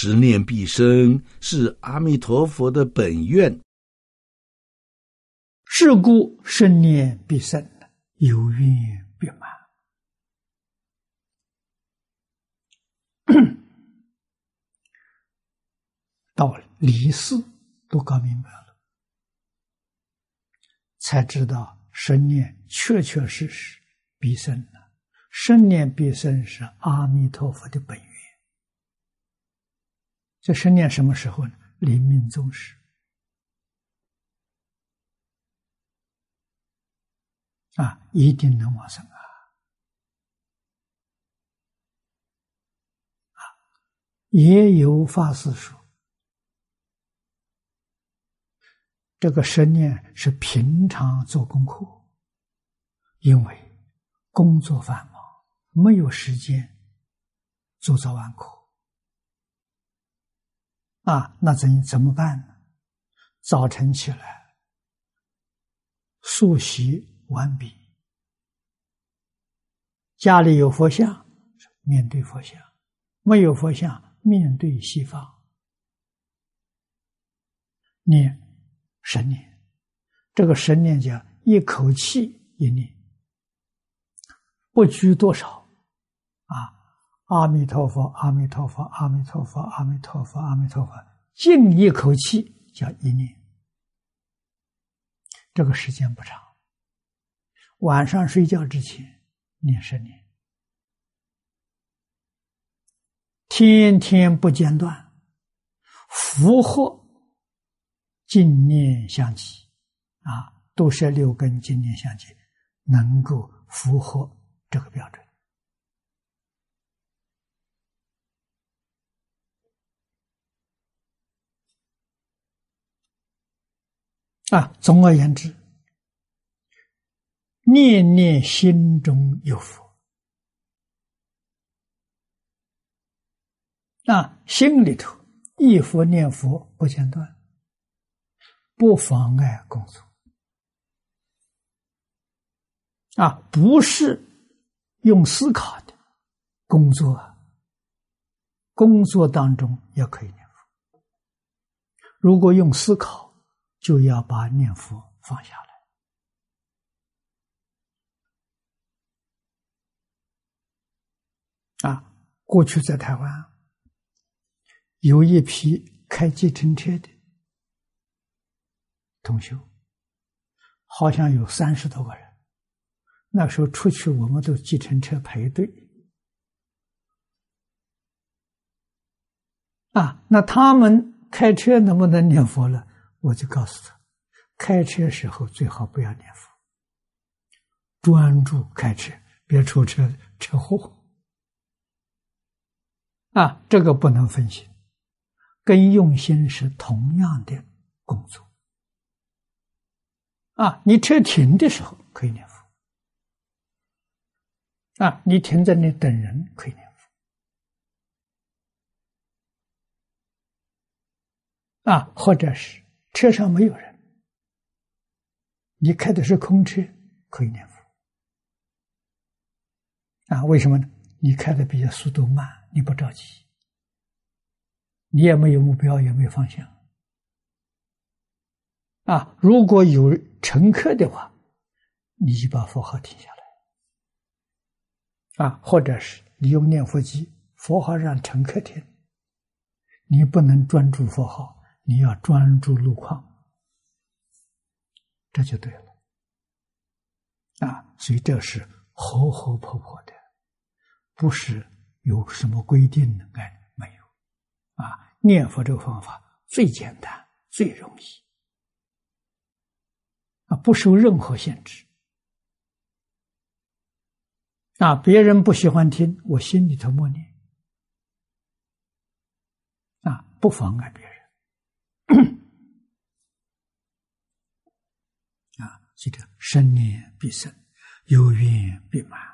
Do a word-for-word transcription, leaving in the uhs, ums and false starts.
十念必生，是阿弥陀佛的本愿。 是故十念必生，有愿必满。到离世都搞明白了，才知道十念确确实实必生了。十念必生是阿弥陀佛的本愿。这十念什么时候呢？临命终时啊，一定能往生啊！啊，也有法师说，这个十念是平常做功课，因为工作繁忙，没有时间做早晚课啊，那怎怎么办呢？早晨起来，漱洗完毕，家里有佛像，面对佛像；没有佛像，面对西方，念十念。这个十念叫一口气一念，不拘多少啊！阿弥陀佛，阿弥陀佛，阿弥陀佛，阿弥陀佛，阿弥陀佛，静一口气叫一念。这个时间不长，晚上睡觉之前念十念，天天不间断，符合净念相继啊，都是六根净念相继，能够符合这个标准。啊，总而言之，念念心中有佛，啊，心里头忆佛念佛不间断，不妨碍工作，啊，不是用思考的工作，工作当中也可以念佛。如果用思考，就要把念佛放下来。啊，过去在台湾有一批开计程车的同修，好像有三十多个人。那时候出去，我们都计程车排队。啊，那他们开车能不能念佛了？我就告诉他，开车时候最好不要念佛，专注开车，别出车车祸。啊，这个不能分心，跟用心是同样的工作。啊，你车停的时候可以念佛，啊，你停在那等人可以念佛，啊，或者是车上没有人，你开的是空车，可以念佛。啊，为什么呢？你开的比较速度慢，你不着急，你也没有目标，也没有方向。啊，如果有乘客的话，你就把佛号停下来。啊，或者是你用念佛机，佛号让乘客听，你不能专注佛号，你要专注路况，这就对了。啊，所以这是活活泼泼的，不是有什么规定的，哎，没有。啊，念佛这个方法最简单，最容易，啊，不受任何限制。啊，别人不喜欢听，我心里头默念，啊，不妨碍别人。啊，记得生念必生，有愿必满。